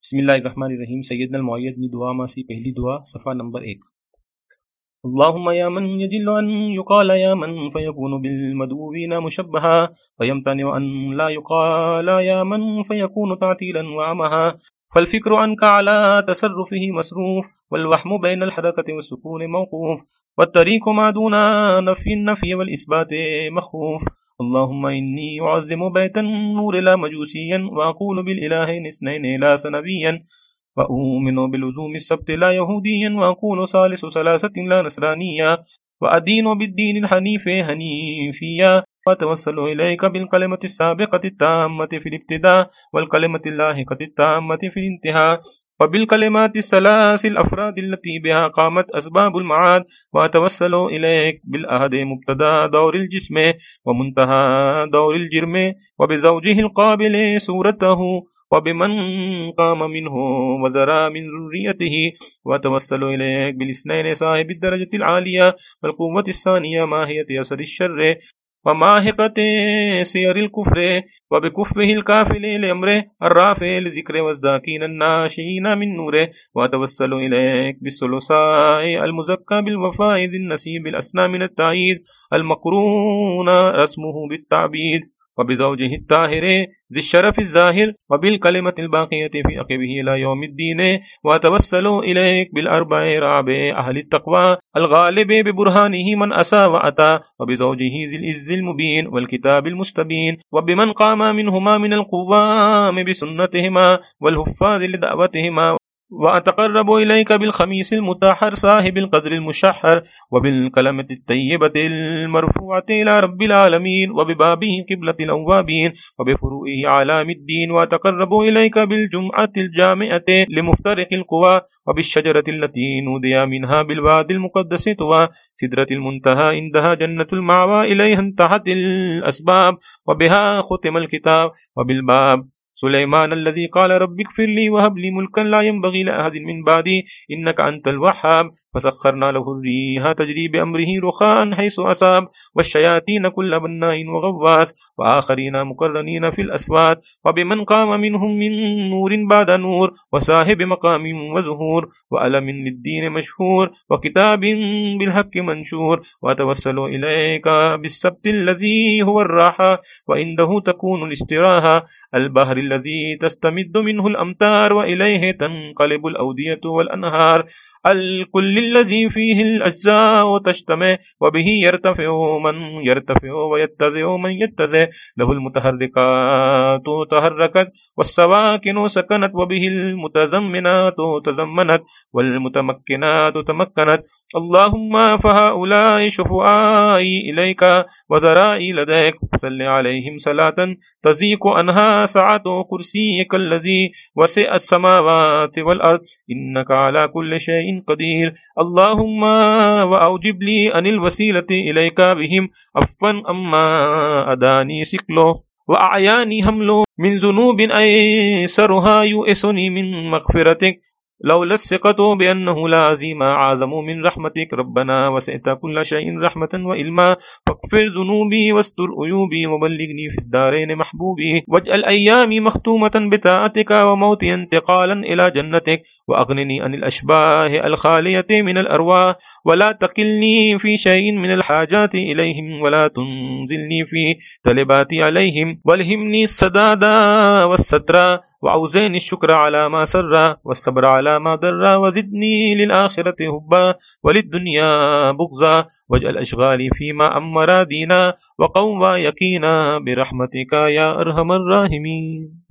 بسم اللہ الرحمن الرحیم. سیدنا المعید نے دعا میں سے پہلی دعا صفحہ نمبر 1. اللهم يا من يجل أن يقال يا من فيكون بالمدعوين مشبها ويمتنع أن لا يقال يا من فيكون تعطيلا وعمها فالفكر عنك على تصرفه مصروف والوهم بين الحركة والسكون موقوف والطريق ما دون النفي والإثبات مخوف. اللهم إني أعظم بيت النور لا مجوسيا وأقول بالإلهين اثنين لا سنبيا وأؤمن بلزوم السبت لا يهوديا وأقول ثالث ثلاثة لا نصرانيا وأدين بالدين الحنيف حنيفيا وأتوسل إليك بالكلمة السابقة التامة في الابتداء والكلمة اللاحقة التامة في الانتهاء وبالكلمات الثلاث الأفراد التي بها قامت أسباب المعاد وأتوسل إليك بالأحد مبتدأ دور الجسم ومنتهى دور الجرم وبزوجه القابل صورته وبمن قام منه وزرى من ذريته وتوسل إليك بالاثنين صاحب الدرجة العالية والقوة الثانية ماهية أثر الشر وماهقة سير الكفر وبكفه الكافل لأمره الرافع لذكر والذاكين الناشئين من نوره وتوسل إليك بالثلثاء المزكى بالوفاء ذي النسيب الأسنى من التعييد المقرون رسمه بالتعبيد وبزوجه الطاهر ذي الشرف الظاهر وبالكلمة الباقية في عقبه إلى يوم الدين وأتوسل إليك بالأربع رابع أهل التقوى الغالب ببرهانه من أسى وأتى وبزوجه ذي العز المبين والكتاب المستبين وبمن قام منهما من القوام بسنتهما والحفاظ لدعوتهما وأتقرب إليك بالخميس المطهر صاحب القدر المشحر وبالكلمة الطيبة المرفوعة إلى رب العالمين وببابه قبلة الأوابين وبفروعه علام الدين وأتقرب إليك بالجمعة الجامعة لمفترق القوى وبالشجرة التي نودي منها بالواد المقدس طوى سدرة المنتهى عندها جنة المأوى إليها انتهت الأسباب وبها ختم الكتاب وبالباب سليمان الذي قال رب اغفر لي وهب لي ملكا لا ينبغي لأحد من بعدي إنك أنت الوهاب فسخرنا له الريح تجري بأمره رخاء حيث أصاب والشياطين كل بناء وغواص وآخرين مقرنين في الأسوات وبمن قام منهم من نور بعد نور وصاحب مقام وزهور وألم للدين مشهور وكتاب بالحق منشور وأتوسل إليك بالسبت الذي هو الراحة وعنده تكون الاستراحة البحر الذي تستمد منه الأمطار وإليه تنقلب الأودية والأنهار الكل الذي فيه الأجزاء تجتمع وبه يرتفع من يرتفع ويتزع من يتزع له المتحركات تحركت والسواكن سكنت وبه المتزمنات تزمنت والمتمكنات تمكنت. اللهم فهؤلاء شفعائي إليك وزرائي لديك فصل عليهم صلاة تزيق عنها سعة كرسيك الذي وسع السماوات والأرض إنك على كل شيء قدير. اللهم وأوجب لي أن الوسيلة إليك بهم عفوا أما أداني سكله وأعياني حمله من ذنوب أيسرها يؤسني من مغفرتك لولا الثقة بأنه لا عظيم أعظم من رحمتك. ربنا وسعت كل شيء رحمة وإلما فاغفر ذنوبي واستر عيوبي وبلغني في الدارين محبوبي واجعل أيامي مختومة بطاعتك وموتي انتقالا إلى جنتك وأغنني عن الأشباه الخالية من الأرواح ولا تكلني في شيء من الحاجات إليهم ولا تنزلني في طلباتي عليهم والهمني السداد والستر وأوزعني الشكر على ما سر والصبر على ما ضر وزدني للآخرة حبا وللدنيا بغضا واجعل أشغالي فيما أمر دينا وقوى يقينا برحمتك يا أرحم الراحمين.